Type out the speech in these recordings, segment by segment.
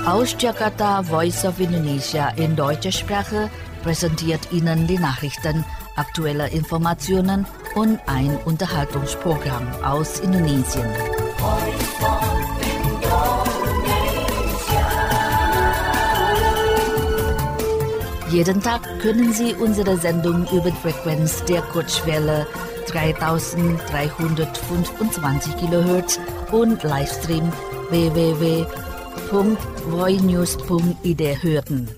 Aus Jakarta, Voice of Indonesia in deutscher Sprache präsentiert Ihnen die Nachrichten, aktuelle Informationen und ein Unterhaltungsprogramm aus Indonesien. Jeden Tag können Sie unsere Sendung über die Frequenz der Kurzwelle 3325 kHz und Livestream www.voinews.id hören.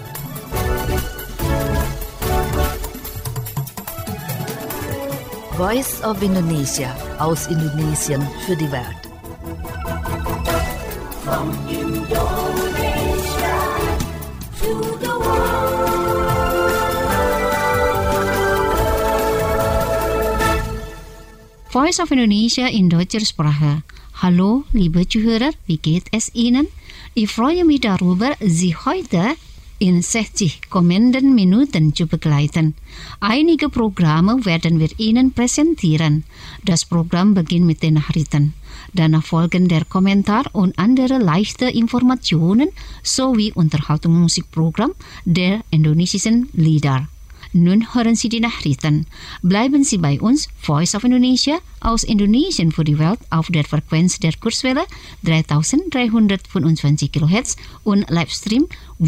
Voice of Indonesia aus Indonesien für die Welt. From Indonesia to the world. Voice of Indonesia in deutscher Sprache. Hallo, liebe Zuhörer, wie geht es Ihnen? Ich freue mich darüber, Sie heute in 60 kommenden Minuten zu begleiten. Einige Programme werden wir Ihnen präsentieren. Das Programm beginnt mit den Nachrichten. Danach folgen der Kommentar und andere leichte Informationen sowie Unterhaltungsmusikprogramm der indonesischen Lieder. Nun hören Sie die Nachrichten. Bleiben Sie bei uns, Voice of Indonesia aus Indonesien für die Welt auf der Frequenz der Kurzwelle 3325 kHz und Livestream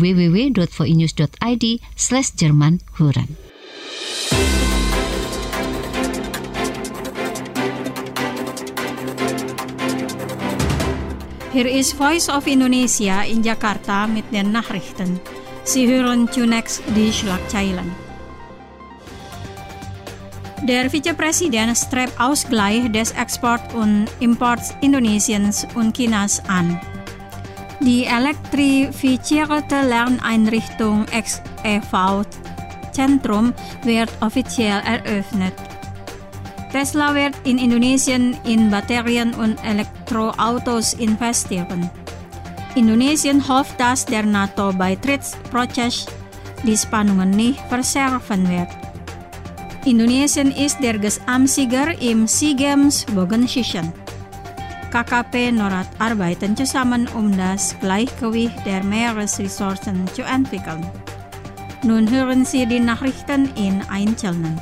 www.voinews.id/Jerman hören. Hier ist Voice of Indonesia in Jakarta mit den Nachrichten. Sie hören zunächst die Schlagzeilen. Der Vizepräsident strebt Ausgleich des Export- und Imports Indonesiens und Chinas an. Die elektrifizierte Lerneinrichtung XEV-Zentrum wird offiziell eröffnet. Tesla wird in Indonesien in Batterien und Elektroautos investieren. Indonesien hofft, dass der NATO-Beitrittsprozess die Spannungen nicht verschärfen wird. Indonesien ist der Gesamtsieger im SEA Games Bogenschießen. KKP Norad arbeiten zusammen, das Gleichgewicht der Meeresressourcen zu entwickeln. Nun hören Sie die Nachrichten in Einzelnen.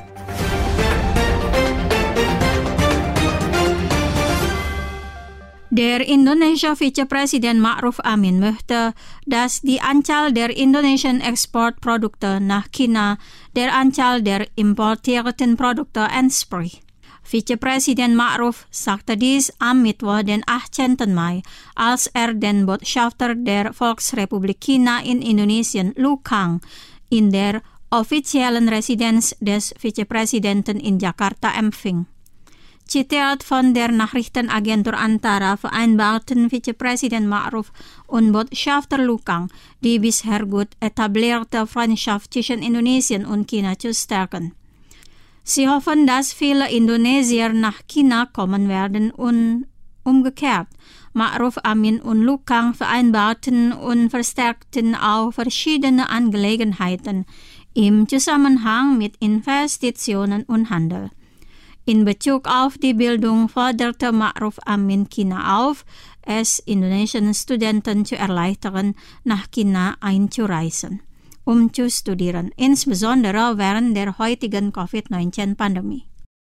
Der indonesische Vizepräsident Ma'ruf Amin möchte, dass die Anzahl der indonesischen Exportprodukte nach China der Anzahl der importierten Produkte entspricht. Vizepräsident Ma'ruf sagte dies am Mittwoch, den 18. Mai, als er den Botschafter der Volksrepublik China in Indonesien, Lu Kang, in der offiziellen Residenz des Vizepräsidenten in Jakarta empfing. Zitiert von der Nachrichtenagentur Antara vereinbarten Vizepräsident Ma'ruf und Botschafter Lu Kang, die bisher gut etablierte Freundschaft zwischen Indonesien und China zu stärken. Sie hoffen, dass viele Indonesier nach China kommen werden und umgekehrt. Ma'ruf Amin und Lu Kang vereinbarten und verstärkten auch verschiedene Angelegenheiten im Zusammenhang mit Investitionen und Handel. In Bezug auf die Bildung forderte Ma'ruf Amin China auf, es indonesischen Studenten zu erleichtern, nach China einzureisen, um zu studieren, insbesondere während der heutigen Covid-19-Pandemie.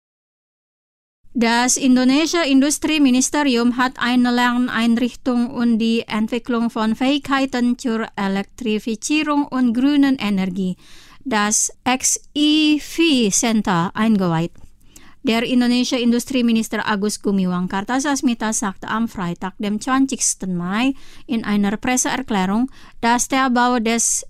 Das indonesische Industrieministerium hat eine Lerneinrichtung und die Entwicklung von Fähigkeiten zur Elektrifizierung und grünen Energie, das XEV-Center, eingeweiht. Der indonesische Industrieminister Agus Gumiwang Kartasasmita sagte am Freitag, dem 20. Mai, in einer Presseerklärung, dass der Bau des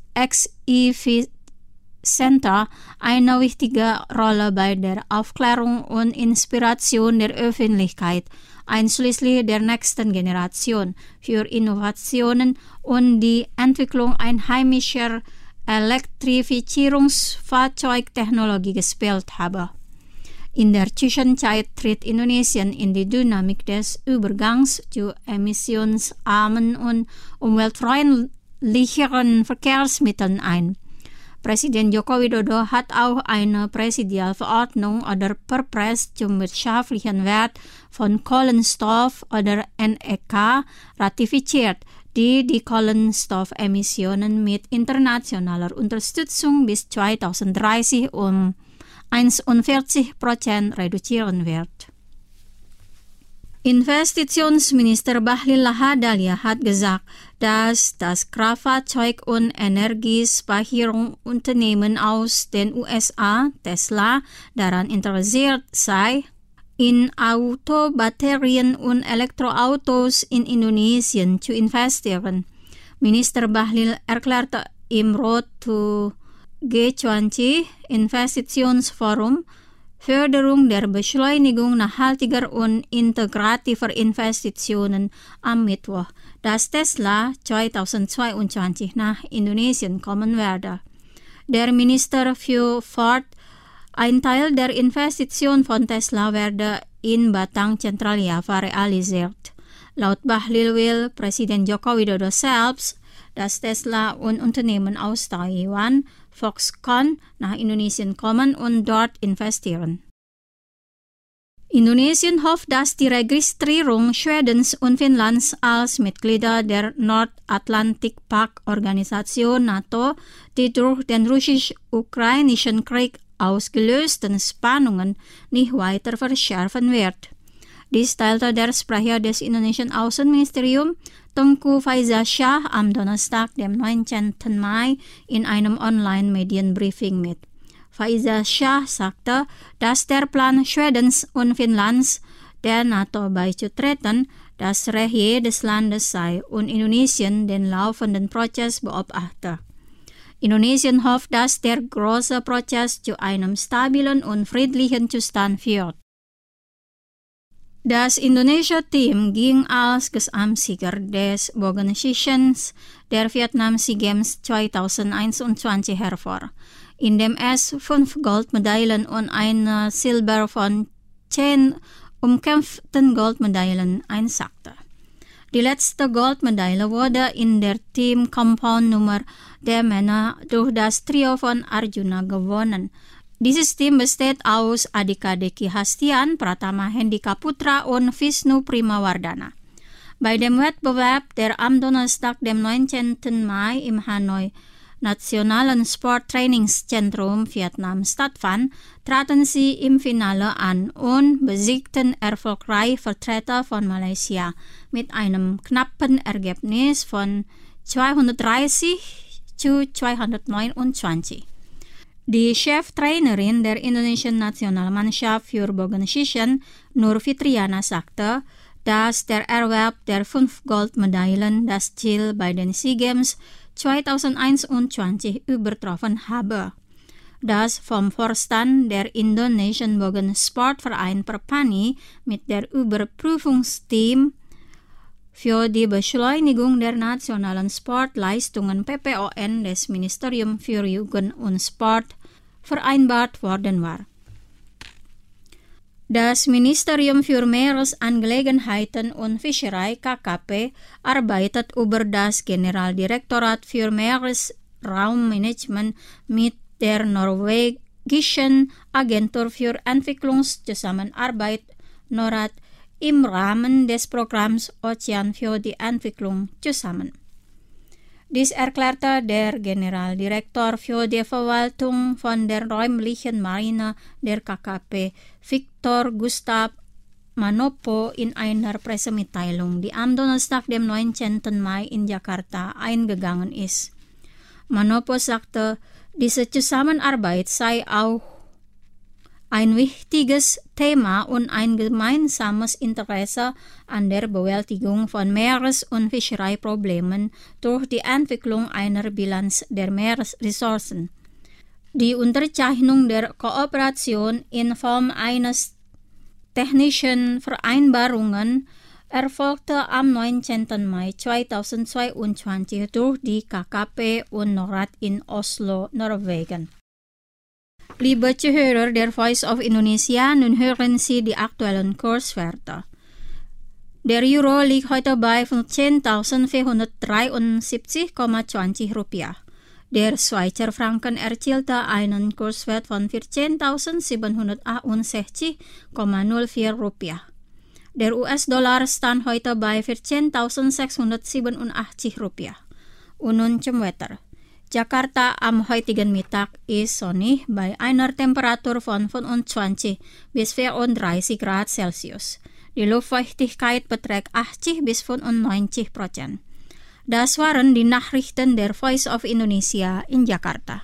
XEV-Center eine wichtige Rolle bei der Aufklärung und Inspiration der Öffentlichkeit, einschließlich der nächsten Generation, für Innovationen und die Entwicklung einheimischer Elektrifizierungsfahrzeugtechnologie gespielt habe. In der Zwischenzeit tritt Indonesien in die Dynamik des Übergangs zu emissionsarmen und umweltfreundlicheren Verkehrsmitteln ein. Präsident Joko Widodo hat auch eine Präsidialverordnung oder Perpres zum wirtschaftlichen Wert von Kohlenstoff oder NEK ratifiziert, die Kohlenstoffemissionen mit internationaler Unterstützung bis 2030 um 41% reduzieren wird. Investitionsminister Bahlil Lahadalia hat gesagt, dass das Kraftfahrzeug- und Energiespeicherungsunternehmen aus den USA, Tesla, daran interessiert sei, in Autobatterien und Elektroautos in Indonesien zu investieren. Minister Bahlil erklärte im Road to G20 Investitionsforum Förderung der Beschleunigung nachhaltiger und integrativer Investitionen am Mittwoch, dass Tesla 2022 nach Indonesien kommen werde. Der Minister fuhr ein Teil der Investition von Tesla werde in Batang, Zentraljava realisiert. Laut Bahlil will Presiden Joko Widodo selbst, dass Tesla und Unternehmen aus Taiwan, Foxconn, nach Indonesien kommen und dort investieren. Indonesien hofft, dass die Registrierung Schwedens und Finnlands als Mitglieder der Nordatlantik-Pakt-Organisation NATO, die durch den russisch-ukrainischen Krieg ausgelösten Spannungen nicht weiter verschärfen wird. Dies teilte der Sprecher des indonesischen Außenministeriums, Tengku Faizasyah, am Donnerstag, dem 19. Mai, in einem Online-Medienbriefing mit. Faizasyah sagte, dass der Plan Schwedens und Finnlands, der NATO beizutreten, das Recht jedes Landes sei und Indonesien den laufenden Prozess beobachte. Indonesien hofft, dass der große Prozess zu einem stabilen und friedlichen Zustand führt. Das indonesische Team ging als Gesamtsieger des Bogenschießens der Vietnam Sea Games 2021 hervor, indem es 5 Goldmedaillen und eine Silber von 10 umkämpften Goldmedaillen einsackte. Die letzte Goldmedaille wurde in der Team-Compound-Nummer der Männer durch das Trio von Arjuna gewonnen. Dieses Team besteht aus Adhika Deki Hastian, Pratama Hendika Putra und Vishnu Primawardana. Bei dem Wettbewerb, der am Donnerstag, dem 19. Mai im Hanoi Nationalen Sporttrainingszentrum Vietnam stattfand, traten sie im Finale an und besiegten erfolgreich Vertreter von Malaysia mit einem knappen Ergebnis von 230-229. Die Cheftrainerin der indonesischen Nationalmannschaft für Bogenschießen, Nur Fitriana, sagte, dass der Erwerb der 5 Goldmedaillen das Ziel bei den SEA Games 2021 übertroffen habe. Das vom Vorstand der indonesischen Bogensportverein Perpani mit der Überprüfungsteam für die Beschleunigung der nationalen Sportleistungen PPON des Ministerium für Jugend und Sport vereinbart worden war. Das Ministerium für Meeresangelegenheiten und Fischerei KKP arbeitet über das Generaldirektorat für Meeresraummanagement mit der norwegischen Agentur für Entwicklungszusammenarbeit NORAD im Rahmen des Programms Ozean für die Entwicklung zusammen. Dies erklärte der Generaldirektor für die Verwaltung von der räumlichen Marine der KKP, Victor Gustav Manopo, in einer Pressemitteilung, die am Donnerstag, dem 19. Mai in Jakarta eingegangen ist. Manopo sagte, diese Zusammenarbeit sei auch ein wichtiges Thema und ein gemeinsames Interesse an der Bewältigung von Meeres- und Fischereiproblemen durch die Entwicklung einer Bilanz der Meeresressourcen. Die Unterzeichnung der Kooperation in Form eines technischen Vereinbarungen erfolgte am 19. Mai 2022 durch die KKP und NORAD in Oslo, Norwegen. Liebe Zuhörer der Voice of Indonesia, nun hören Sie die aktuellen Kurswerte. Der Euro liegt heute bei 15.473,20 Rupiah. Der Schweizer Franken erzielte einen Kurswert von 14.768,04 Rupiah. Der US-Dollar stand heute bei 14.687 Rupiah. Und nun zum Wetter. Jakarta am heutigen Mittag ist sonnig bei einer Temperatur von 25 bis 34 Grad Celsius. Die Luftfeuchtigkeit beträgt 80 bis 95%. Das waren die Nachrichten der Voice of Indonesia in Jakarta.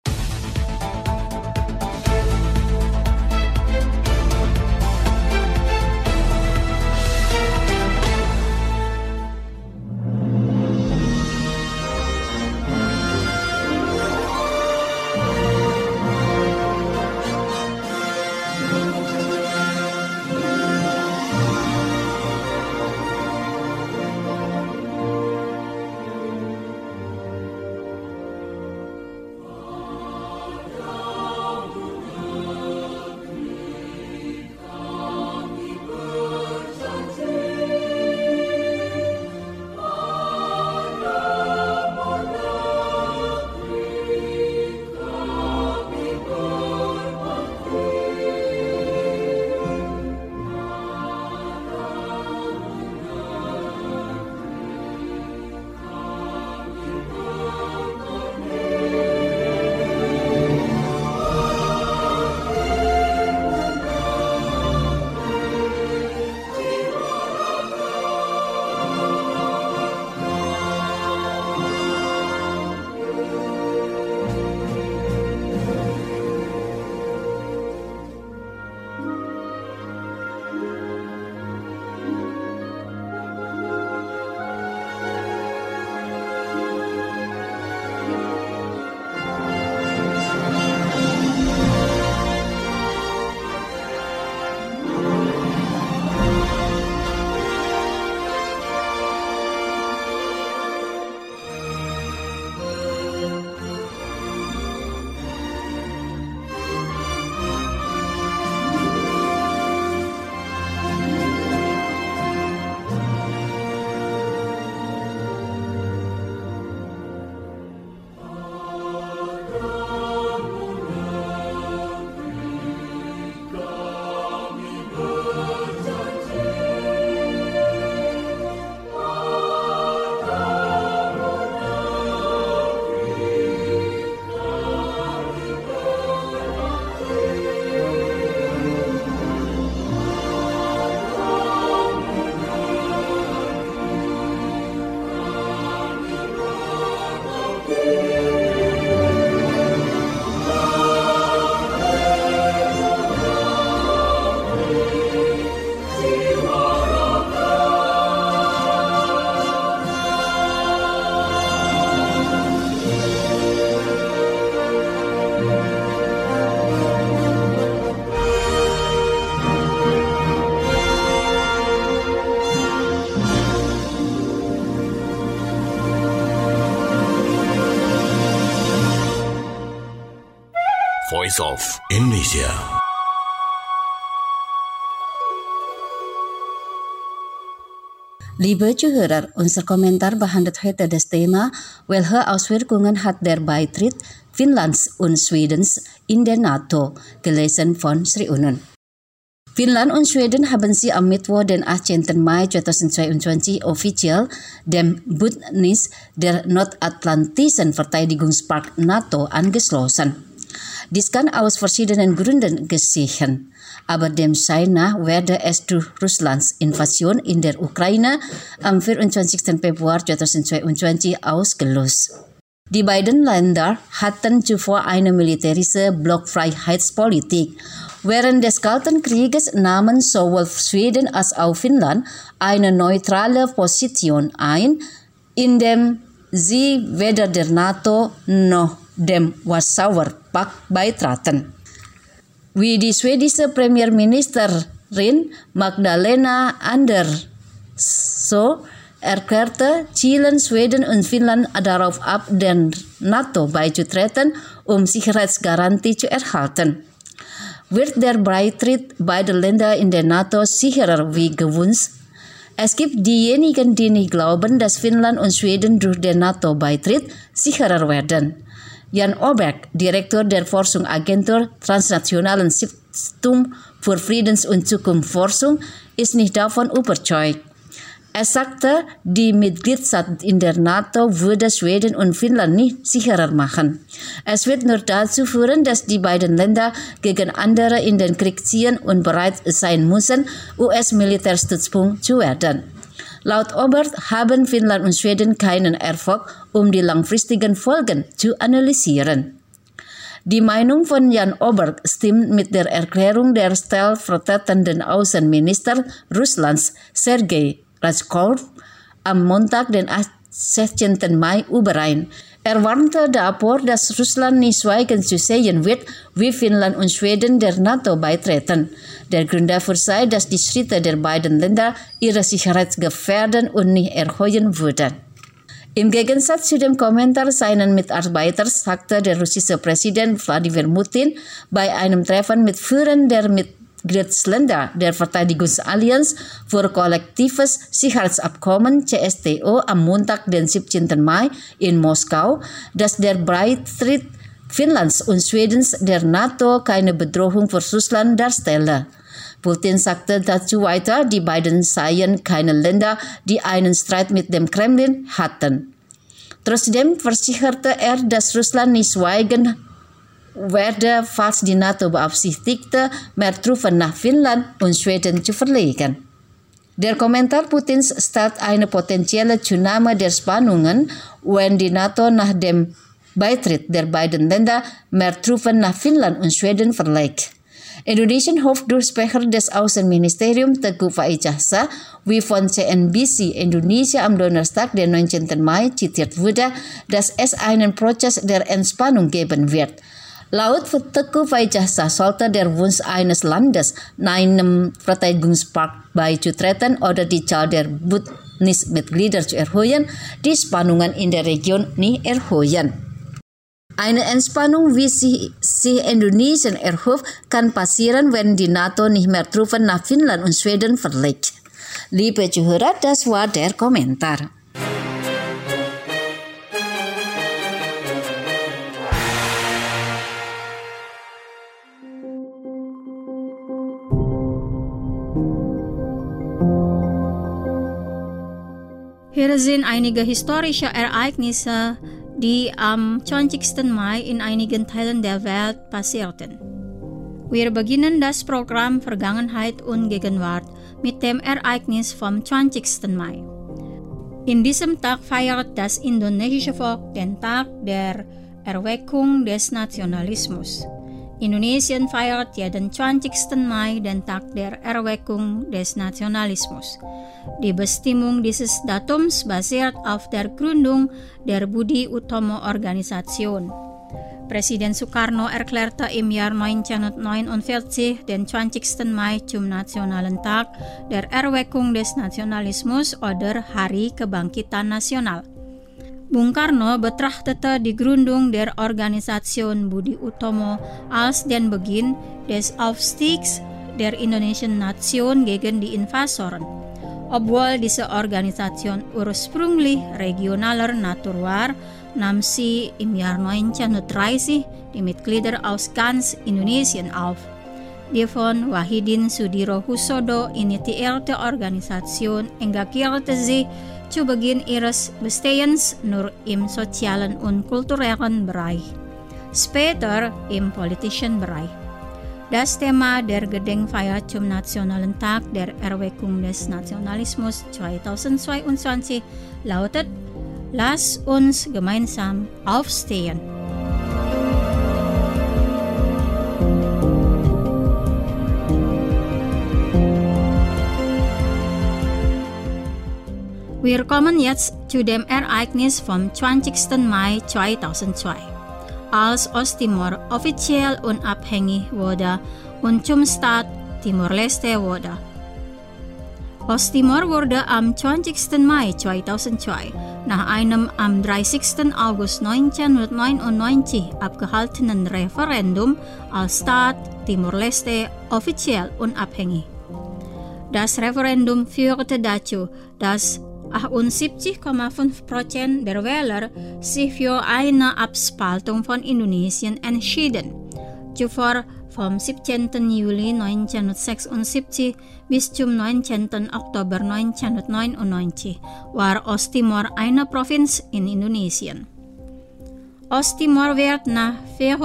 Voice of Indonesia. Liebe Zuhörer, unser Kommentar behandelt heute das Thema, welche Auswirkungen hat der Beitritt Finnlands und Schwedens in der NATO, gelesen von Sri Unun. Finnland und Schweden haben sich am Mittwoch, den 18. Mai 2022 offiziell dem Bündnis der Nordatlantischen Verteidigungspakt NATO angeschlossen. Dies kann aus verschiedenen Gründen geschehen, aber dem Schein nach werde es durch Russlands Invasion in der Ukraine am 24. Februar 2022 ausgelöst. Die beiden Länder hatten zuvor eine militärische Blockfreiheitspolitik. Während des Kalten Krieges nahmen sowohl Schweden als auch Finnland eine neutrale Position ein, indem sie weder der NATO noch dem Warschauer Pakt beitraten. Wie die schwedische Premierministerin Magdalena Andersson erklärte, zielen Schweden und Finnland darauf ab, der NATO beizutreten, um Sicherheitsgarantie zu erhalten. Wird der Beitritt beider Länder in der NATO sicherer wie gewünscht? Es gibt diejenigen, die nicht glauben, dass Finnland und Schweden durch den NATO-Beitritt sicherer werden. Jan Oberg, Direktor der Forschungsagentur Transnationalen Stiftung für Friedens- und Zukunftsforschung, ist nicht davon überzeugt. Er sagte, die Mitgliedschaft in der NATO würde Schweden und Finnland nicht sicherer machen. Es wird nur dazu führen, dass die beiden Länder gegen andere in den Krieg ziehen und bereit sein müssen, US-Militärstützpunkt zu werden. Laut Obert haben Finnland und Schweden keinen Erfolg, um die langfristigen Folgen zu analysieren. Die Meinung von Jan Oberg stimmt mit der Erklärung der stellvertretenden Außenminister Russlands, Sergei Ryzhkov, am Montag, den 16. Mai überein. Er warnte davor, dass Russland nicht schweigend zu sehen wird, wie Finnland und Schweden der NATO beitreten. Der Grund dafür sei, dass die Schritte der beiden Länder ihre Sicherheit gefährden und nicht erhöhen würden. Im Gegensatz zu dem Kommentar seiner Mitarbeiter sagte der russische Präsident Wladimir Putin bei einem Treffen mit Führern der Mitgliedsländer der Verteidigungsallianz für kollektives Sicherheitsabkommen CSTO am Montag, den 17. Mai in Moskau, dass der Beitritt Finnlands und Schwedens der NATO keine Bedrohung für Russland darstelle. Putin sagte dazu weiter, die beiden seien keine Länder, die einen Streit mit dem Kremlin hatten. Trotzdem versicherte er, dass Russland nicht schweigen werde, falls die NATO beabsichtigte, mehr Truppen nach Finnland und Schweden zu verlegen. Der Kommentar Putins stellt eine potenzielle Zunahme der Spannungen, wenn die NATO nach dem Beitritt der beiden Länder mehr Truppen nach Finnland und Schweden verlegt. Indonesian Hoofddurchsprecher des Außenministeriums Teguh Faijasa, wie von CNBC Indonesia am Donnerstag, den 19. Mai, zitiert wurde, dass es einen Prozess der Entspannung geben wird. Laut Teguh Faijasa sollte der Wunsch eines Landes, einem Verteidigungspakt beizutreten oder die Zahl der Bündnismitglieder zu erhöhen, die Spannungen in der Region nicht erhöhen. Eine Entspannung, wie sie Indonesien erhofft, kann passieren, wenn die NATO nicht mehr Truppen nach Finnland und Schweden verlegt. Liebe Zuhörer, das war der Kommentar. Hier sind einige historische Ereignisse, die am 20. Mai in einigen Teilen der Welt passierten. Wir beginnen das Programm Vergangenheit und Gegenwart mit dem Ereignis vom 20. Mai. In diesem Tag feiert das indonesische Volk den Tag der Erweckung des Nationalismus. Indonesien feiert jeden 20. Mai den Tag der Erweckung des Nationalismus. Die Bestimmung dieses Datums basiert auf der Gründung der Budi Utomo Organisation. Präsident Sukarno erklärte im Jahr 1949 den 20. Mai zum Nationalen Tag der Erweckung des Nationalismus oder Hari Kebangkitan Nasional. Bung Karno betrachtete die Gründung der Organisation Budi Utomo als den Beginn des Aufstiegs der indonesischen Nation gegen die Invasoren. Obwohl diese Organisation ursprünglich regionaler Natur war, nahm sie im Jahr 1930 die Mitglieder aus ganz Indonesien auf. Die von Wahidin Sudirohusodo initiierte Organisation engagierte sie zu Beginn ihres Bestehens nur im sozialen und kulturellen Bereich, später im politischen Bereich. Das Thema der Gedenkfeier zum Nationalen Tag der Erweckung des Nationalismus 2022 lautet: Lass uns gemeinsam aufstehen. Wir kommen jetzt zu dem Ereignis vom 20. Mai 2002, als Osttimor offiziell unabhängig wurde und zum Staat Timor-Leste wurde. Osttimor wurde am 20. Mai 2002 nach einem am 30. August 1999 abgehaltenen Referendum als Staat Timor-Leste offiziell unabhängig. Das Referendum führte dazu, dass 78,5% der Wähler sich für eine Abspaltung von Indonesien entschieden. Zuvor vom 17. Juli 1976 bis zum 19. Oktober 1999 war Osttimor eine Provinz in Indonesien. Osttimor wird nach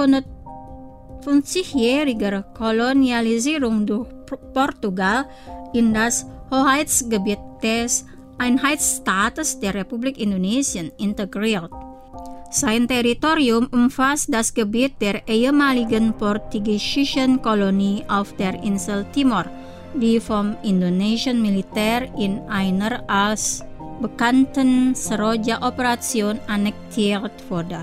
450-jähriger Kolonialisierung durch Portugal in das Hoheitsgebiet des Einheitsstaates der Republik Indonesien integriert. Sein Territorium umfasst das Gebiet der ehemaligen portugiesischen Kolonie auf der Insel Timor, die vom indonesischen Militär in einer als bekannten Seroja-Operation annektiert wurde.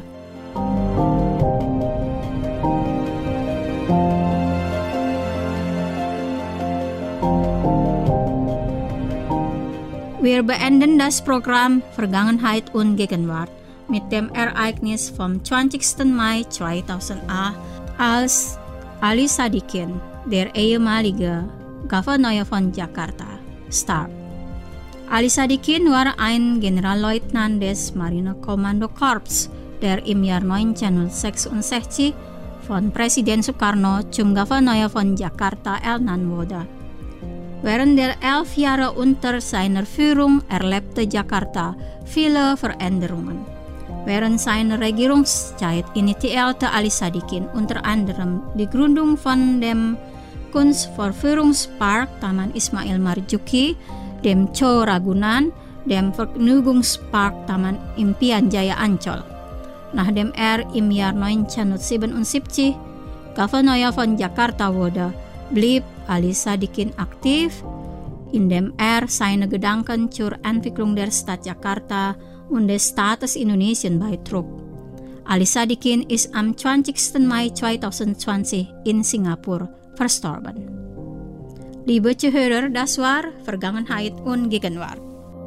Wir beenden das Programm Vergangenheit und Gegenwart mit dem Ereignis vom 20. Mai 2008, als Ali Sadikin, der ehemalige Gouverneur von Jakarta, starb. Ali Sadikin war ein Generalleutnant des Marinekommandokorps, der im Jahr 1966 von Präsident Soekarno zum Gouverneur von Jakarta ernannt wurde. Während der 11 Jahre unter seiner Führung erlebte Jakarta viele Veränderungen. Während seiner Regierungszeit initiierte Ali Sadikin unter anderem die Gründung von dem Kunstverführungspark Taman Ismail Marzuki, dem Zoo Ragunan, dem Vergnügungspark Taman Impian Jaya Ancol. Nachdem im Jahr 1977 Gouverneur von Jakarta wurde, blieb Ali Sadikin aktiv, indem seine Gedanken zur Entwicklung der Stadt Jakarta und des Staates Indonesien beitrug. Ali Sadikin ist am 20. Mai 2020 in Singapur verstorben. Liebe Zuhörer, das war Vergangenheit und Gegenwart.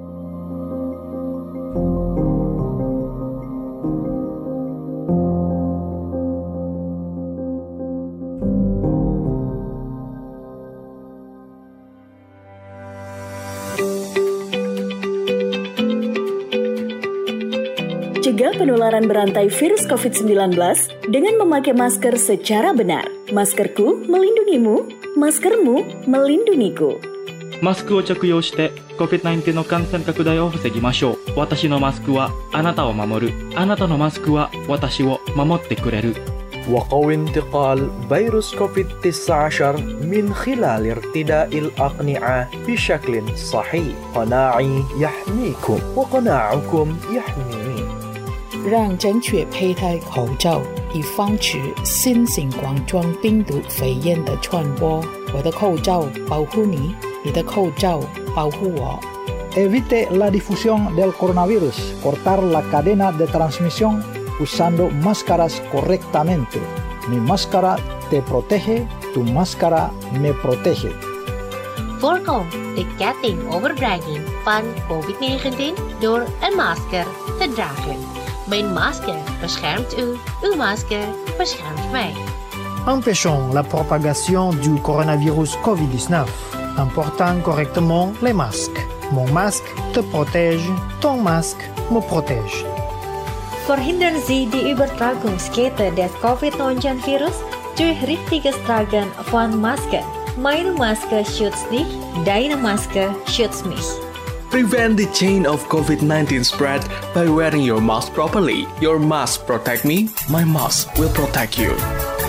Cegah penularan berantai virus COVID-19 dengan memakai masker secara benar. Maskerku melindungimu, maskermu melindungiku. マスクを着用して COVID-19 の感染拡大を防ぎましょう。私のマスクはあなたを守る。あなたのマスクは私を守ってくれる。 وقو انتقال فيروس كوفيد-19 من خلال ارتداء الأقنعة بشكل صحيح. قناعي يحميكم وقناعكم يحميني. 让正确佩戴口罩，以防止新型冠状病毒肺炎的传播。我的口罩保护你，你的口罩保护我。 Evite la difusión del coronavirus. Cortar la cadena de transmisión usando máscaras correctamente. Mi máscara te protege, tu máscara me protege. Voorkom de ketting overbrenging van COVID-19 door een masker te dragen. Mijn masker beschermt u, uw masker beschermt mij. Empêchons la propagation du coronavirus COVID-19 en portant correctement les masques. Mon masque te protège, ton masque me protège. Verhindern Sie die Übertragungskette des Covid-19-Virus durch richtiges Tragen von Masken. Meine Maske schützt dich, deine Maske schützt mich. Prevent the chain of COVID-19 spread by wearing your mask properly. Your mask protect me, my mask will protect you.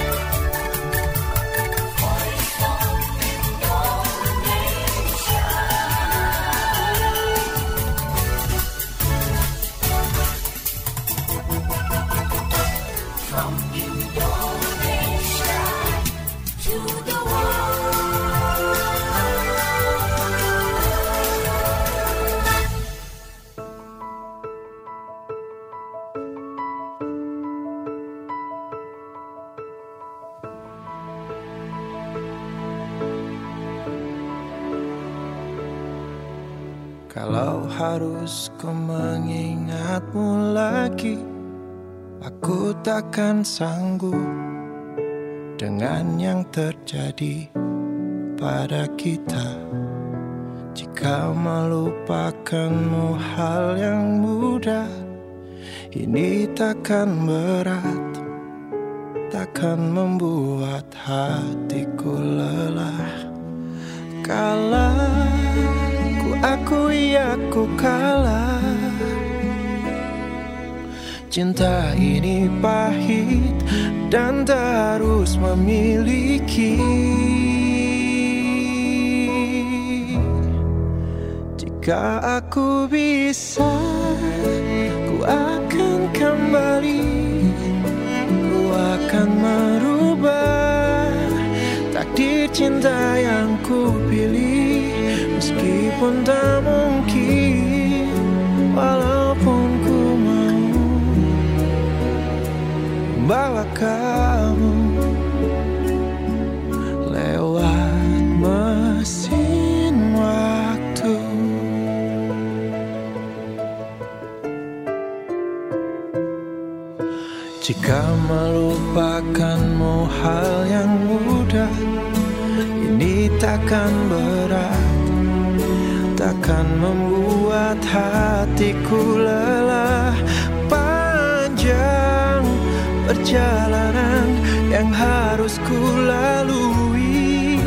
Kalau harus ku mengingatmu lagi, aku takkan sanggup dengan yang terjadi pada kita. Jika melupakanmu hal yang mudah, ini takkan berat. takkan membuat hatiku lelah. Kalah, ku akui aku kalah. Cinta ini pahit dan terus memiliki. Jika aku bisa, ku akan kembali. Ku akan merubah takdir cinta yang ku pilih. Meskipun tak mungkin, walaupun ku mau bawa kamu lewat mesin waktu. Jika melupakanmu hal yang mudah, ini takkan berat, takkan membuat hatiku lelah. Panjang perjalanan yang harus ku lalui,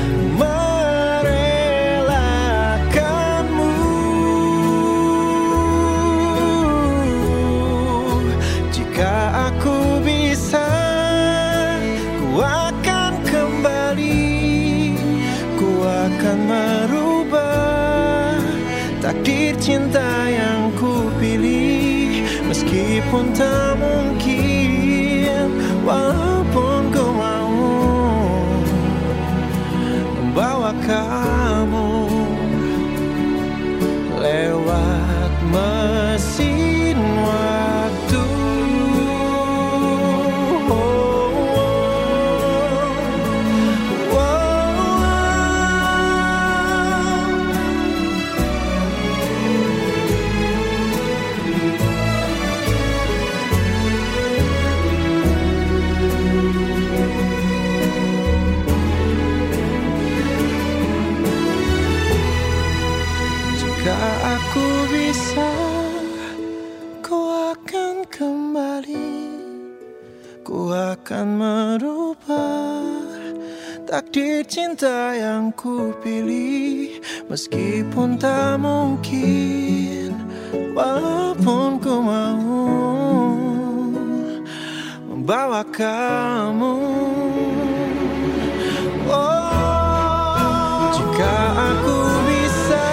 merelakanmu. Jika aku bisa, ku akan kembali. Ku akan merubah takdir cinta yang ku pilih. Meskipun tak mungkin, walaupun ku mau membawa kamu lewat mesin waktu. Aku bisa, ku akan kembali. Ku akan merubah takdir cinta yang ku pilih. Meskipun tak mungkin, walaupun ku mau membawa kamu. Oh, jika aku bisa,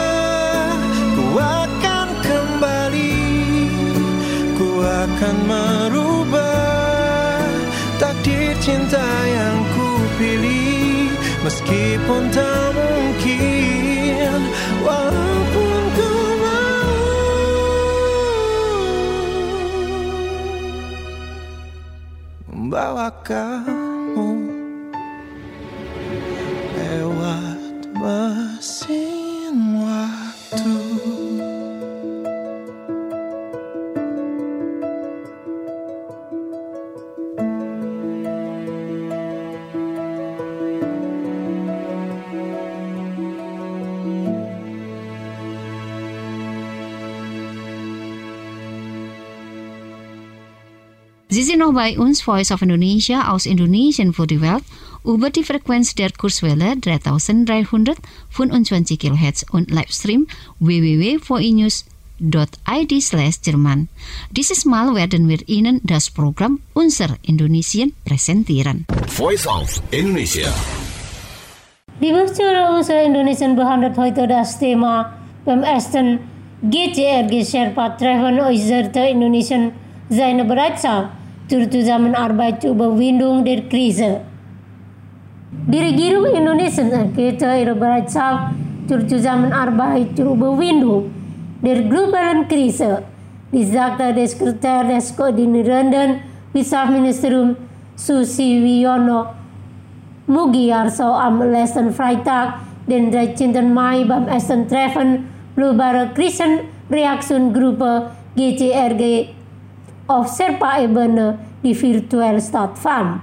akan merubah takdir cinta yang ku pilih. Meskipun tak mungkin, walaupun ku mau membawa kamu lewat mesin waktu. Sie sind noch bei uns, Voice of Indonesia aus Indonesien für die Welt, über die Frequenz der Kurzwelle 3325 kHz und Livestream www.voinews.id/Jerman. Dieses Mal werden wir Ihnen das Programm Unser Indonesien präsentieren. Voice of Indonesia. Liebe Zuhörer, unser Indonesien behandelt heute das Thema beim ersten GCRG Sherpa Treffen äußerte Indonesien seine Bereitschaft zur Zusammenarbeit zur Überwindung der Krise. Die Regierung Indonesia erklärte ihre Bereitschaft zur Zusammenarbeit zur Überwindung der globalen Krise, dies sagte der Sekretär des koordinierenden Wirtschaftsministeriums Susiwiono Mugiarso am letzten Freitag, den 13. Mai beim ersten Treffen Globale Krisenreaktionsgruppe GCRG auf Sherpa-Ebene, die virtuell stattfand.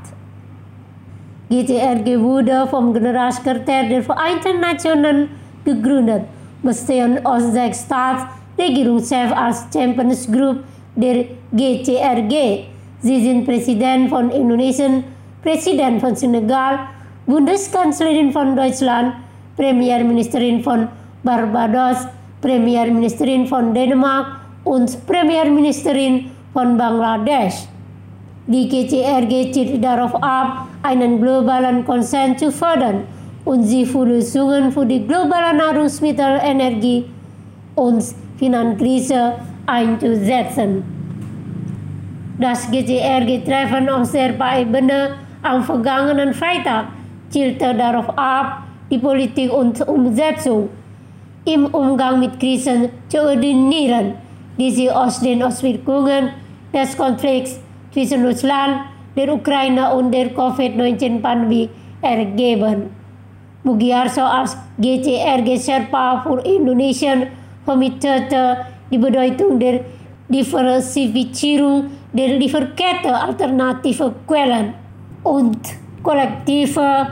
GCRG wurde vom Generalsekretär der Vereinten Nationen gegründet, bestehend aus 6 Staatsregierungschefs als Champions Group der GCRG. Sie Präsident von Indonesien, Präsident von Senegal, Bundeskanzlerin von Deutschland, Premierministerin von Barbados, Premierministerin von Dänemark und Premierministerin von Bangladesch. Die GCRG zielt darauf ab, einen globalen Konsens zu fördern und sie für Lösungen für die globale Nahrungsmittel-, Energie- und Finanzkrise einzusetzen. Das GCRG-Treffen auf Serpa-Ebene am vergangenen Freitag zielte darauf ab, die Politik und Umsetzung im Umgang mit Krisen zu koordinieren, die sich aus den Auswirkungen des Konflikts zwischen Russland, der Ukraine und der Covid-19-Pandemie ergeben. Mugiarso als GCRG-Sherpa für Indonesien vermittelte die Bedeutung der Diversifizierung der Lieferkette alternative Quellen und kollektive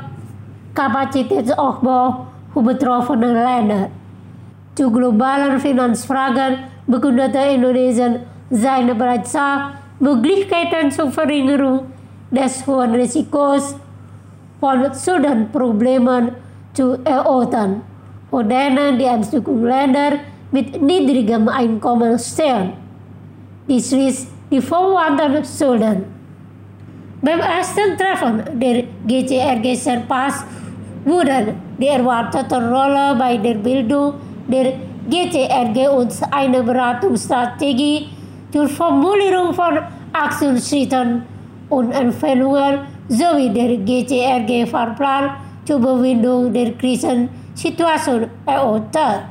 Kapazitätsaufbau für betroffene Länder. Zu globalen Finanzfragen bekundete Indonesien seine Bereitschaft, Möglichkeiten zur Verringerung des hohen Risikos von Schuldenproblemen zu erörtern, für denen die Entwicklungsländer mit niedrigem Einkommen stehen, die schließt die verwandten Schulden. Beim ersten Treffen der GCRG-Sherpas wurden die erwarteten Rolle bei der Bildung der GCRG und eine Beratungsstrategie zur Formulierung von Aktionsschritten und Empfehlungen sowie der GCRG-Fahrplan zur Überwindung der Krisensituation erörtert.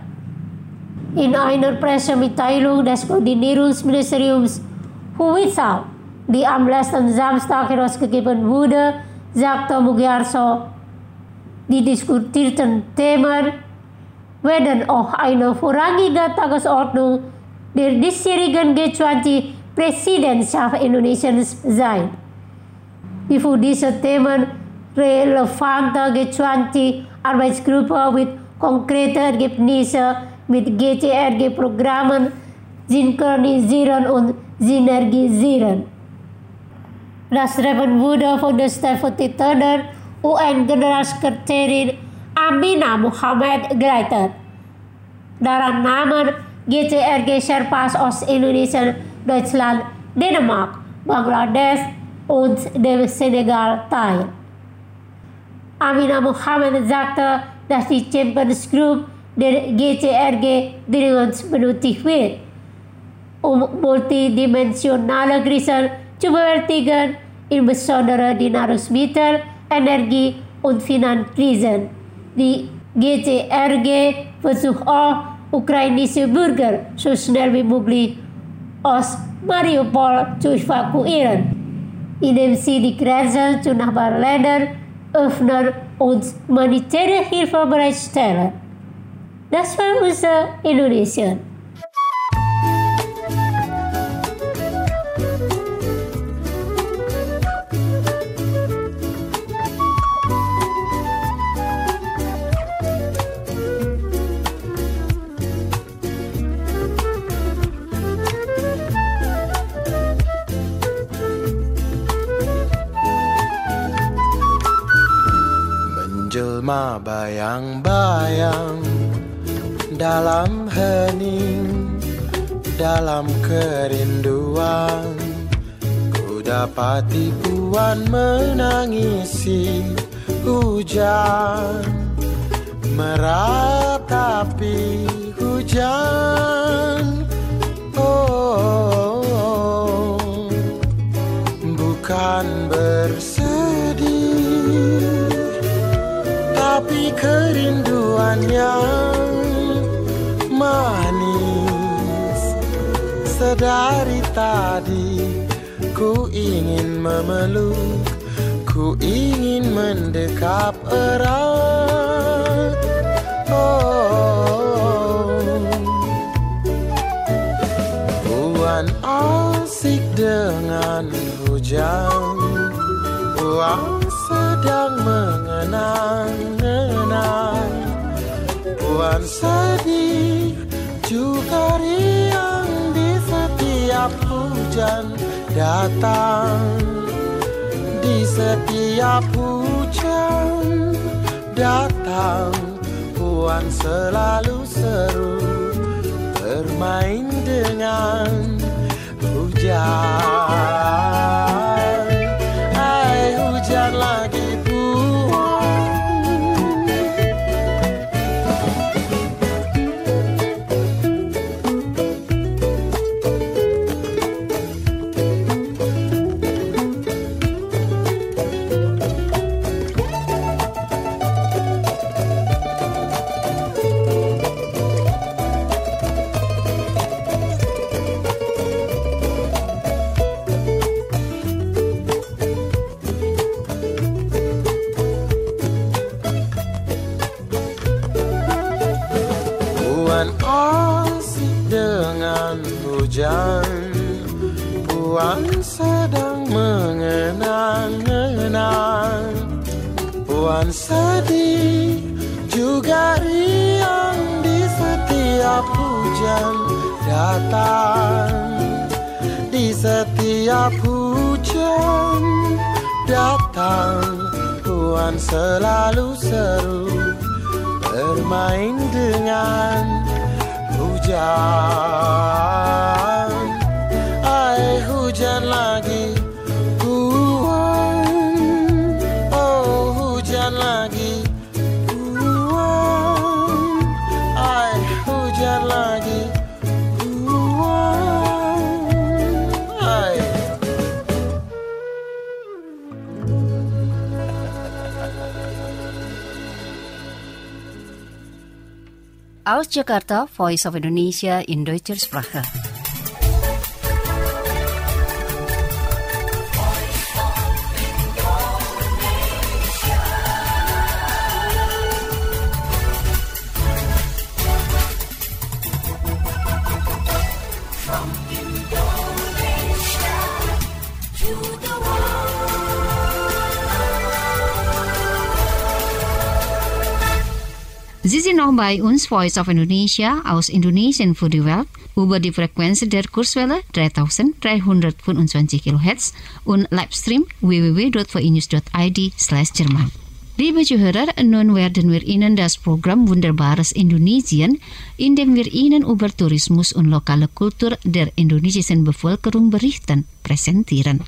In einer Pressemitteilung des Koordinierungsministeriums für Wirtschaft, die am letzten Samstag herausgegeben wurde, sagte Mugiarso, die diskutierten Themen werden auch eine vorrangige Tagesordnung der diesjährigen G20-Präsidentschaft Indonesiens sein. Die für diese Themen relevante G20-Arbeitsgruppe wird konkrete Ergebnisse mit GCRG-Programmen synchronisieren und synergisieren. Das Treffen wurde von der stellvertretenden UN-Generalsekretärin Amina Mohammed geleitet. Daran nahmen GCRG-Sherpas aus Indonesien, Deutschland, Dänemark, Bangladesch und dem Senegal teil. Amina Mohammed sagte, dass die Champions Group der GCRG dringend benötigt wird, um multidimensionale Krisen zu bewältigen, insbesondere die Nahrungsmittel-, Energie- und Finanzkrisen. Die GCRG versucht auch, ukrainische Bürger so schnell wie möglich aus Mariupol zu evakuieren, indem sie die Grenzen zu Nachbarländern öffnen und humanitäre Hilfe bereitstellen. Das war unser Indonesien. Menjelma bayang-bayang dalam hening, dalam kerinduan, ku dapati puan menangisi hujan, meratapi hujan. Oh, bukan bersedih, tapi kerinduan yang manis. Sedari tadi ku ingin memeluk, ku ingin mendekap erat. Oh, puan asik dengan hujan, puan sedang mengenang-enang, puan sedih juga riang di setiap hujan datang di setiap hujan datang. Puan selalu seru bermain dengan hujan. Hai hujan lagi Puan sedang mengenang-enang. Puan sedih juga riang di setiap hujan datang. Di setiap hujan datang. Puan selalu seru bermain dengan hujan. Hai hujan lagi Puan, oh hujan lagi Puan. Hai hujan lagi Puan. Hai. Aus Jakarta, Voice of Indonesia in Deutscher Sprache. Sie sind noch bei uns, Voice of Indonesia, aus Indonesien für die Welt, über die Frequenz der Kurzwelle 3325 kHz und Livestream www.vnews.id/Jerman. Liebe Zuhörer, nun werden wir Ihnen das Programm Wunderbares Indonesien, in dem wir Ihnen über Tourismus und lokale Kultur der indonesischen Bevölkerung berichten, präsentieren.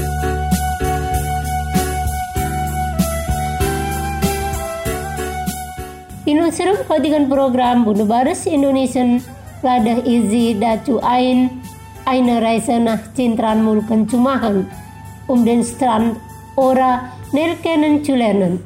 Inun serum khodigan program Wunderbares Indonesian ladah izi dacu eine Reise nach Cintran mulken cumahan den Strand ora nerkenen zu lernen.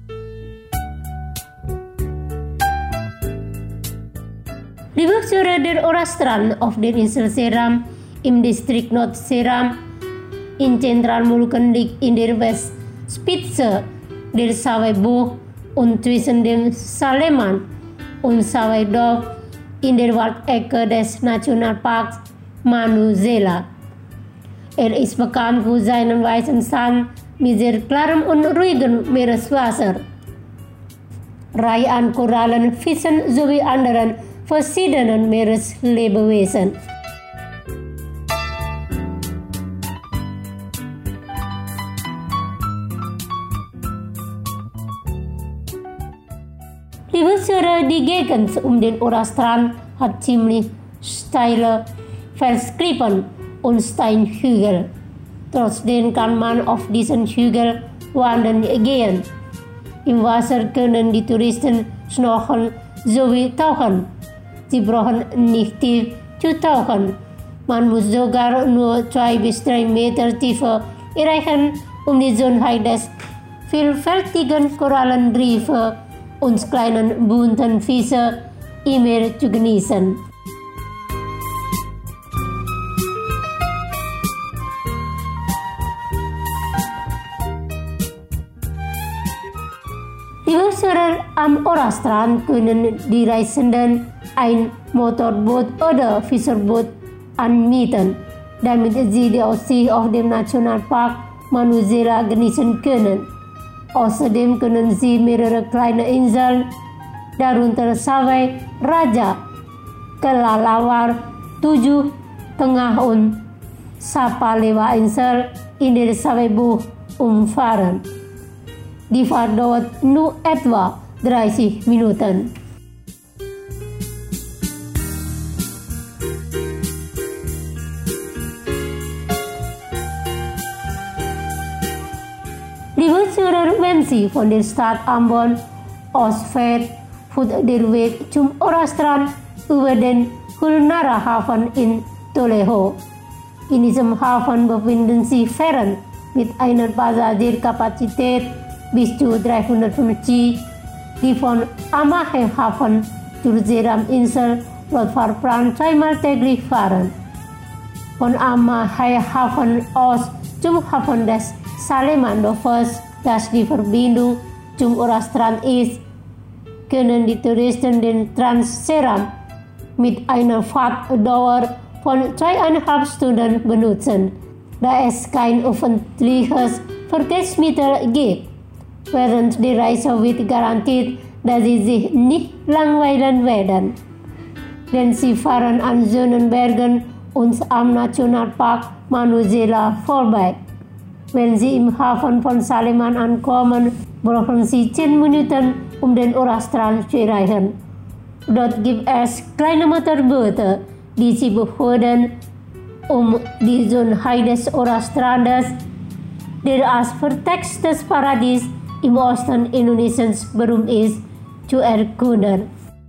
Liebe Zuhörer, der Ora-Strand auf der Insel Seram im Distrikt Nord-Seram in Zentralmulken liegt in der Westspitze der Sawaibuch und zwischen dem Saleman und Sawaidorf in der Waldecke des Nationalparks Manusela. Ist bekannt für seinen weißen Sand mit sehr klarem und ruhigem Meereswasser, Reihe an Korallen, Fischen sowie anderen verschiedenen Meereslebewesen. Liebe Zuhörer, die Gegend den Ora-Strand hat ziemlich steile Felsklippen und Steinhügel. Trotzdem kann man auf diesen Hügel wandern gehen. Im Wasser können die Touristen schnorcheln sowie tauchen. Sie brauchen nicht tief zu tauchen. Man muss sogar nur 2 bis 3 Meter Tiefe erreichen, die Schönheit des vielfältigen Korallenriffe und kleinen bunten Fische immer zu genießen. Liebe Zuhörer, am Ora-Strand können die Reisenden ein Motorboot oder Fischerboot anmieten, damit sie die Aussicht auf dem Nationalpark Manusela genießen können. Außerdem können sie mehrere kleine Inseln, darunter Sawai, Raja, Kelalawar, 7, Tengah und Sapa lewa insel indir sawebu faran. Di vardowat nu etwa 30 minuten. Lieve zurer wensi van de stad Ambon, Osvet, voet de weg zum Orastran über den Hulnara Hafen in Toledo. In diesem Hafen befinden sich Fähren mit einer Passagierkapazität bis zu 350, die von Amahe Hafen zur Seram-Insel Nordfahrplan zweimal täglich fahren. Von Amahe Hafen aus zum Hafen des Salemandovers, das die Verbindung zum Orastran ist, können die Touristen den Trans-Seram mit einer Fahrtdauer von 2,5 Stunden benutzen, da es kein öffentliches Verkehrsmittel gibt. Während die Reise wird garantiert, dass sie sich nicht langweilen werden. Denn sie fahren an schönen Bergen und am Nationalpark Manusela vorbei. Wenn Sie im Hafen von Saleman ankommen, brauchen Sie 10 Minuten, um den Orastran zu erreichen. Dort gibt es kleine Motorboote, die Sie behouden, die Schönheit des Orastrandes, der als vertextes Paradies im Osten Indonesiens berühmt ist, zu erkunden.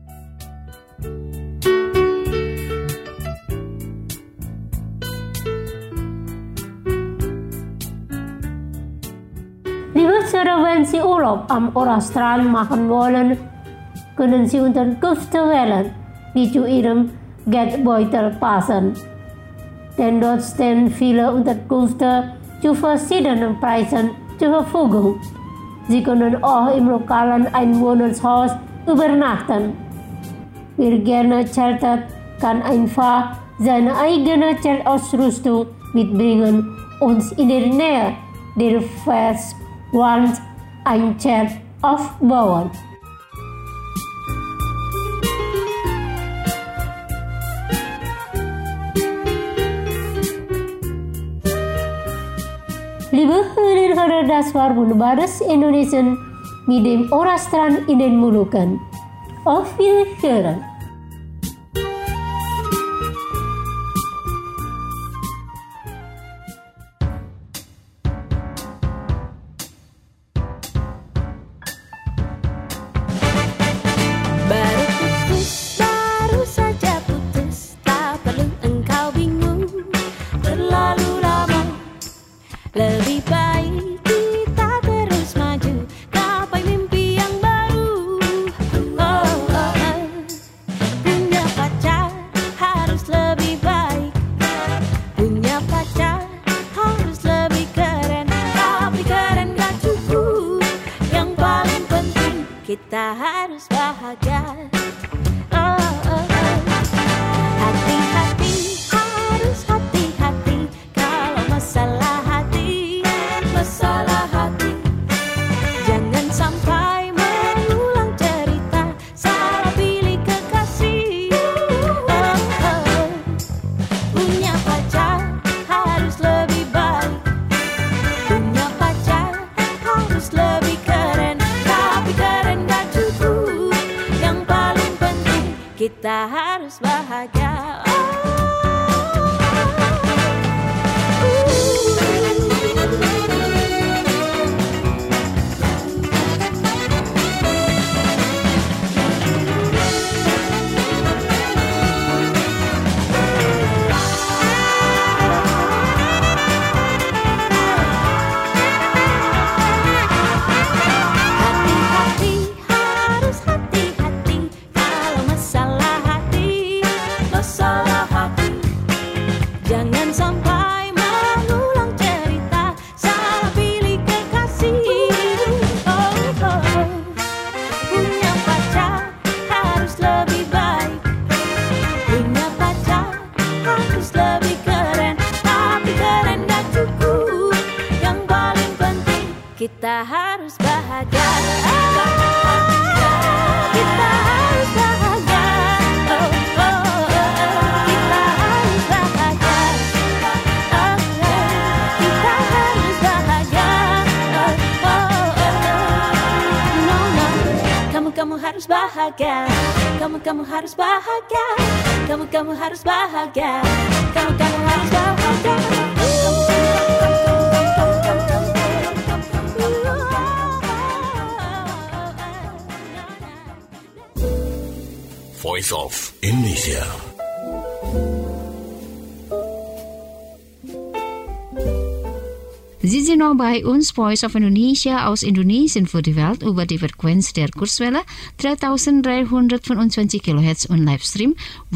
Wenn Sie Urlaub am Orastran machen wollen, können Sie Unterkünfte wählen, die zu Ihrem Geldbeutel passen. Denn dort stehen viele Unterkünfte zu verschiedenen Preisen zur Verfügung. Sie können auch im lokalen Einwohnershaus übernachten. Wer gerne zeltet, kann einfach seine eigene Zeltausrüstung mitbringen und in der Nähe der Felswand ein Zelt aufbauen. Liebe Hörerinnen, das war wunderbares Indonesien mit dem Orastran in den Molukken. Auf Wiederhören! Lebih baik kita terus maju, gapai mimpi yang baru. Punya pacar harus lebih baik, punya pacar harus lebih keren. Tapi keren gak cukup, yang paling penting kita harus bahagia. Hati-hati, harus hati-hati kalau masalah hati. Jangan sampai mengulang cerita, salah pilih kekasih. Punya pacar harus lebih baik, punya pacar harus lebih keren. Tapi keren gak cukup, yang paling penting kita harus bahagia. Jangan sampai mengulang cerita, salah pilih kekasih. Punya pacar harus lebih baik, punya pacar harus lebih keren. Tapi keren gak cukup, yang paling penting kita harus bahagia. Kita harus bahagia. Kita harus bahagia. bahagia. Kamu harus bahagia. Kamu harus bahagia. Kamu harus bahagia. Voice of Indonesia. Sie sind noch bei uns, Voice of Indonesia aus Indonesien für die Welt über die Frequenz der Kurzwelle 3325 kHz und Livestream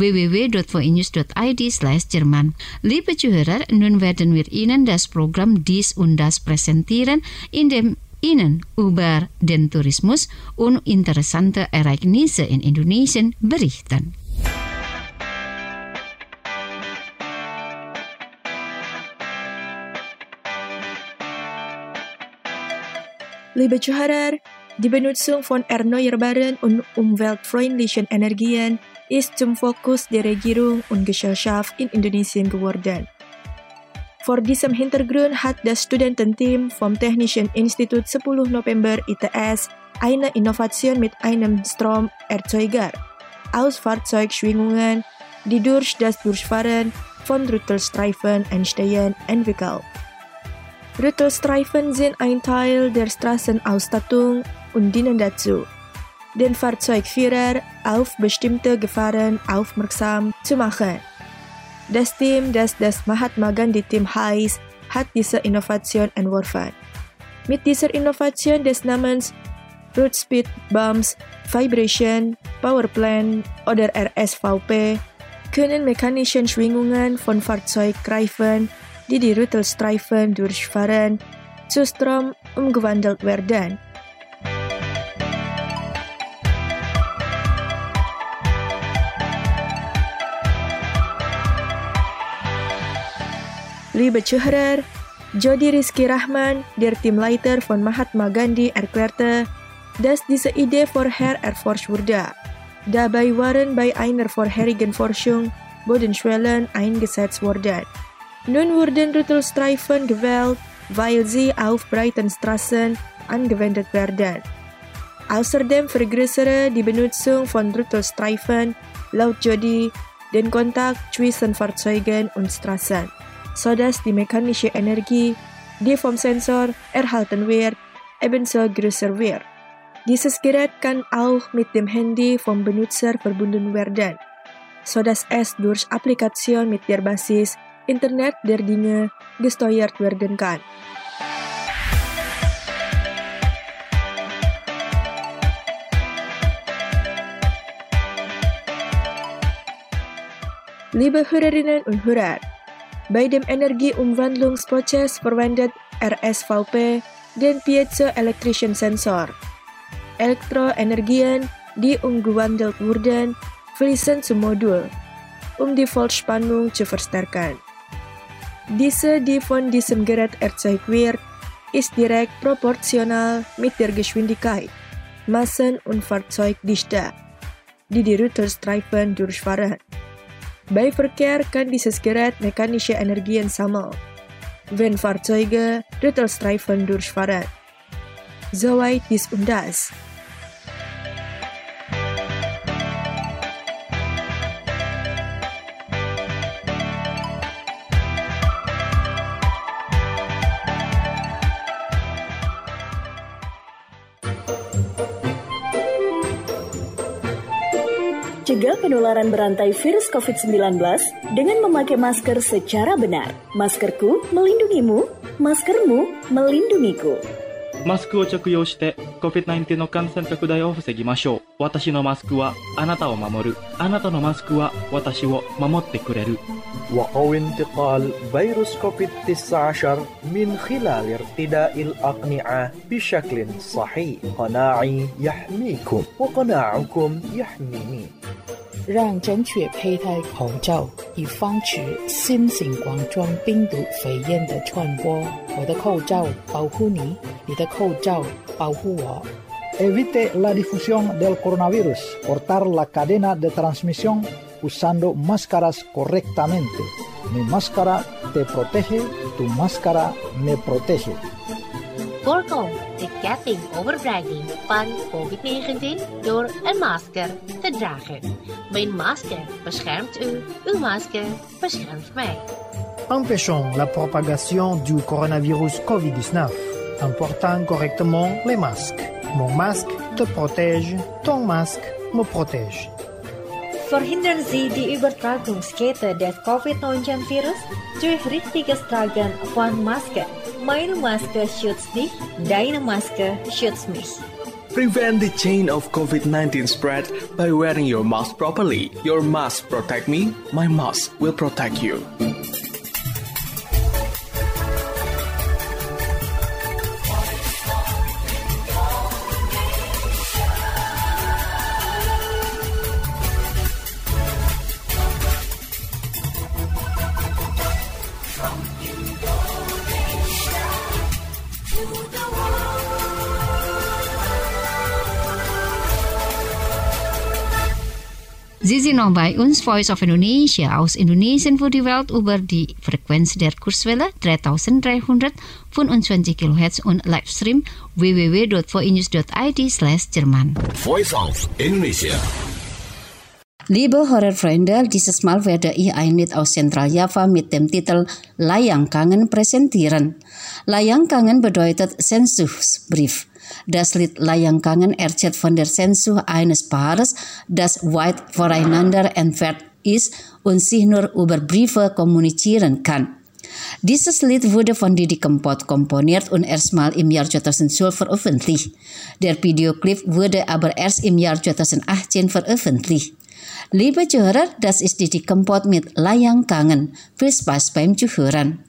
www.voinews.id/Jerman. Liebe Zuhörer, nun werden wir Ihnen das Programm Dies und Das präsentieren, in dem Ihnen über den Tourismus und interessante Ereignisse in Indonesien berichten. Liebe Zuhörer, die Benutzung von erneuerbaren und umweltfreundlichen Energien ist zum Fokus der Regierung und Gesellschaft in Indonesien geworden. Vor diesem Hintergrund hat das Studententeam vom Technischen Institut 10 November ITS eine Innovation mit einem Stromerzeuger aus Fahrzeugschwingungen, die durch das Durchfahren von Rüttelstreifen entstehen, entwickelt. Rüttelstreifen sind ein Teil der Straßenausstattung und dienen dazu, den Fahrzeugführer auf bestimmte Gefahren aufmerksam zu machen. Das Team, das das Mahatma Gandhi Team heißt, hat diese Innovation entworfen. Mit dieser Innovation des Namens Road Speed Bumps Vibration Power Plant oder RSVP können mechanische Schwingungen von Fahrzeugreifen, die die Rüttelstreifen durchfahren, zu Strom umgewandelt werden. Liebe Zuhörer, Jody Rizky Rahman, der Teamleiter von Mahatma Gandhi, erklärte, dass diese Idee vorher erforscht wurde. Dabei waren bei einer vorherigen Forschung Bodenschwellen eingesetzt worden. Nun wurden Rüttelstreifen gewählt, weil sie auf breiten Straßen angewendet werden. Außerdem vergrößere die Benutzung von Rüttelstreifen laut Jody den Kontakt zwischen Fahrzeugen und Straßen, sodass die mechanische Energie, die vom Sensor erhalten wird, ebenso größer wird. Dieses Gerät kann auch mit dem Handy vom Benutzer verbunden werden, sodass es durch Applikation mit der Basis Internet der Dinge gesteuert werden kann. Liebe Hörerinnen und Hörer, bei dem Energieumwandlungsprozess verwendet RSVP den piezoelektrischen Sensor. Elektroenergien, die umgewandelt wurden, fließen zum Modul, um die Voltspannung zu verstärken. Diese, die von diesem Gerät erzeugt wird, ist direkt proportional mit der Geschwindigkeit, Massen- und Fahrzeugdichte, die die Rüttelstreifen durchfahren. Bei Verkehr kann dieses Gerät mechanische Energien sammeln, wenn Fahrzeuge Rüttelstreifen durchfahren. Soweit dies und das. Cegah penularan berantai virus COVID-19 dengan memakai masker secara benar. Maskerku melindungimu, maskermu melindungiku. マスクを着用して COVID-19 の感染拡大を防ぎましょう。私のマスクはあなたを守る。あなたのマスクは私を守ってくれる。 وقو انتقال فيروس كوفيد-19 من خلال ارتداء الأقنعة بشكل صحيح. قناعي يحميكم وقناعكم يحميني. 让正确佩戴口罩，以防止新型冠状病毒肺炎的传播。我的口罩保护你，你的口罩保护我。 Evite la difusión del coronavirus. Cortar la cadena de transmisión usando máscaras correctamente. Mi máscara te protege, tu máscara me protege. Voorkom de ketting overbrenging van COVID-19 door een masker te dragen. Mijn masker beschermt u, uw masker beschermt mij. Empêchons la propagation du coronavirus COVID-19 en portant correctement les masques. Mon masque te protège, ton masque me protège. Verhindern Sie die Übertragungskette des Covid-19-Virus durch richtiges Tragen von Maske. Meine Maske schützt dich, deine Maske schützt mich. Prevent the chain of COVID-19 spread by wearing your mask properly. Your mask protect me, my mask will protect you. Sie sind noch bei uns, Voice of Indonesia, aus Indonesien für die Welt über die Frequenz der Kurswelle 3325 kHz und Livestream www.voinews.id/Jerman. Voice of Indonesia. Liebe Hörerfreunde, dieses Mal werde ich ein Lied aus Zentraljava mit dem Titel Layangkangen präsentieren. Layangkangen bedeutet Sehnsuchtsbrief. Das Lied Layangkangen erzählt von der Sehnsucht eines Paares, das weit voreinander entfernt ist und sich nur über Briefe kommunizieren kann. Dieses Lied wurde von Didi Kempot komponiert und erstmal im Jahr 2012 veröffentlicht. Der Videoclip wurde aber erst im Jahr 2018 veröffentlicht. Liebe Zuhörer, das ist Didi Kempot mit Layangkangen. Viel Spaß beim Zuhören.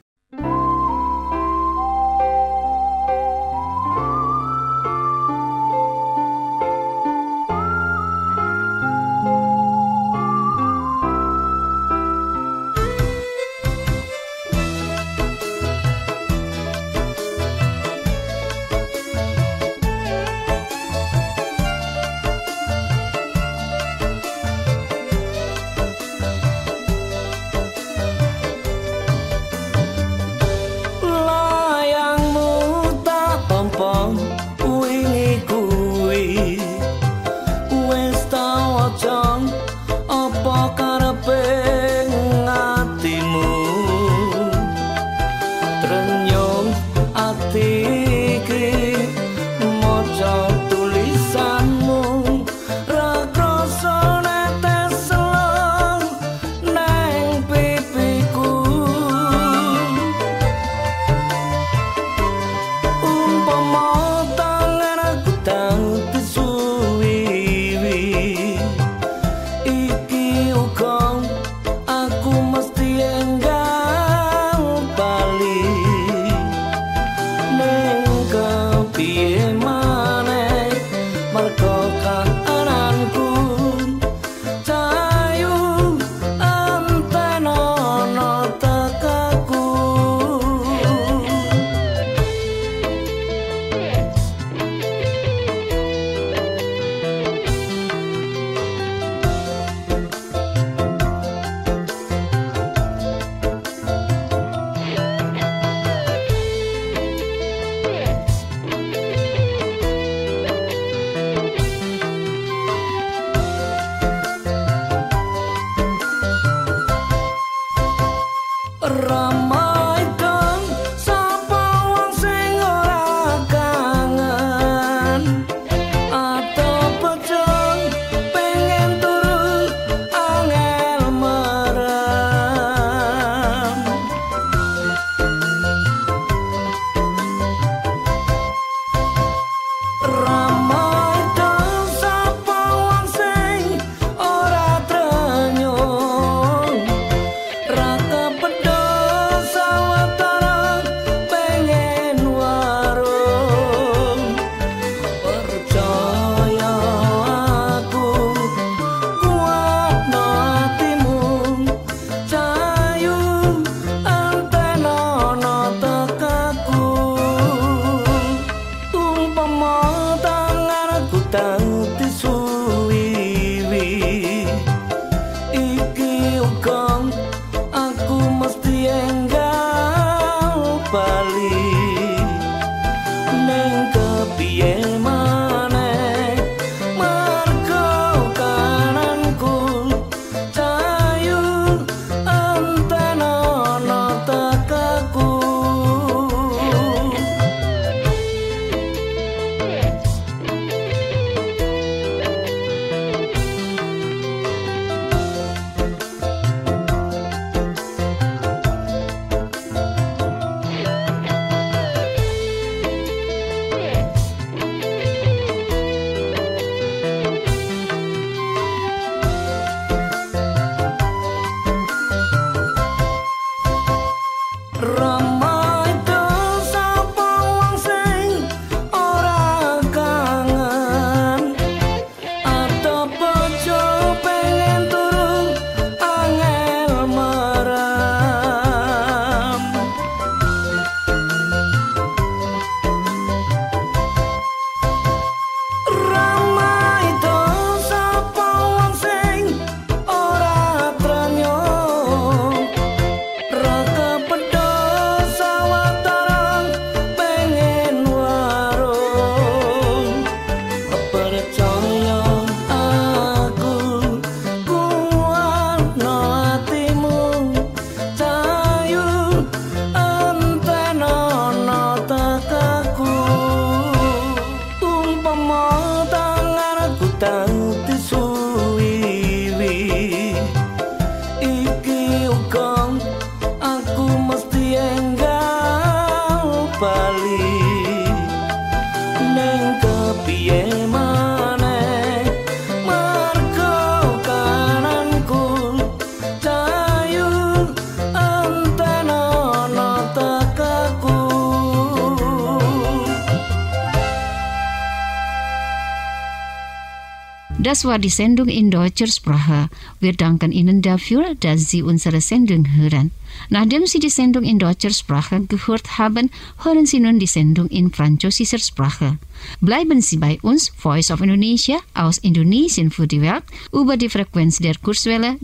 Das war die Sendung in deutscher Sprache. Wir danken Ihnen dafür, dass Sie unsere Sendung hören. Nachdem Sie die Sendung in deutscher Sprache gehört haben, hören Sie nun die Sendung in französischer Sprache. Bleiben Sie bei uns, Voice of Indonesia, aus Indonesien für die Welt, über die Frequenz der Kurzwelle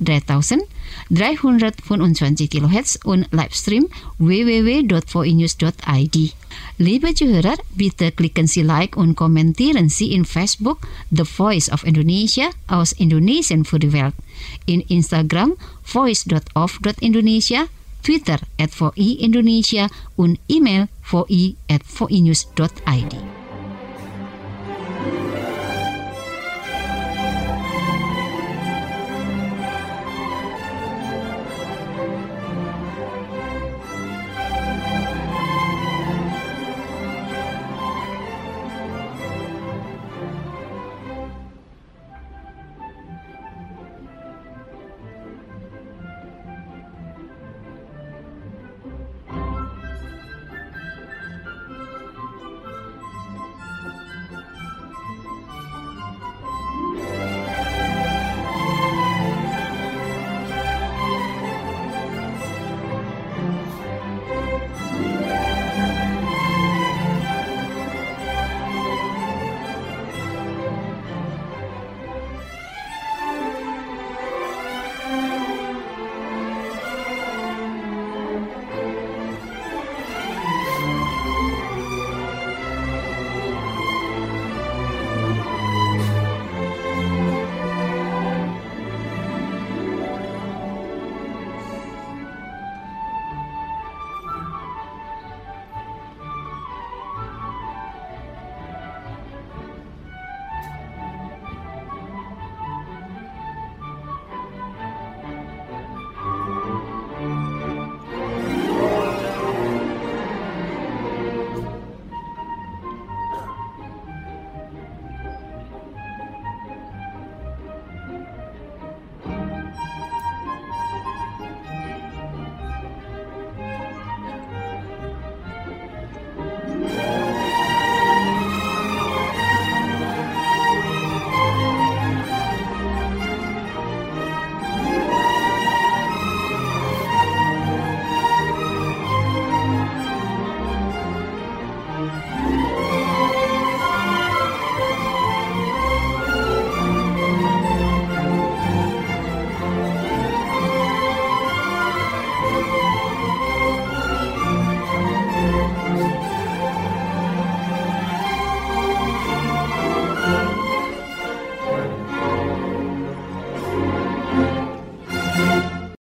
3325 kHz und Livestream www.voinews.id. Liebe Zuhörer, bitte klicken Sie Like und kommentieren Sie in Facebook The Voice of Indonesia aus Indonesien für die Welt, in Instagram voice.of.indonesia, Twitter @VOI Indonesia und E-Mail voi@voinews.id.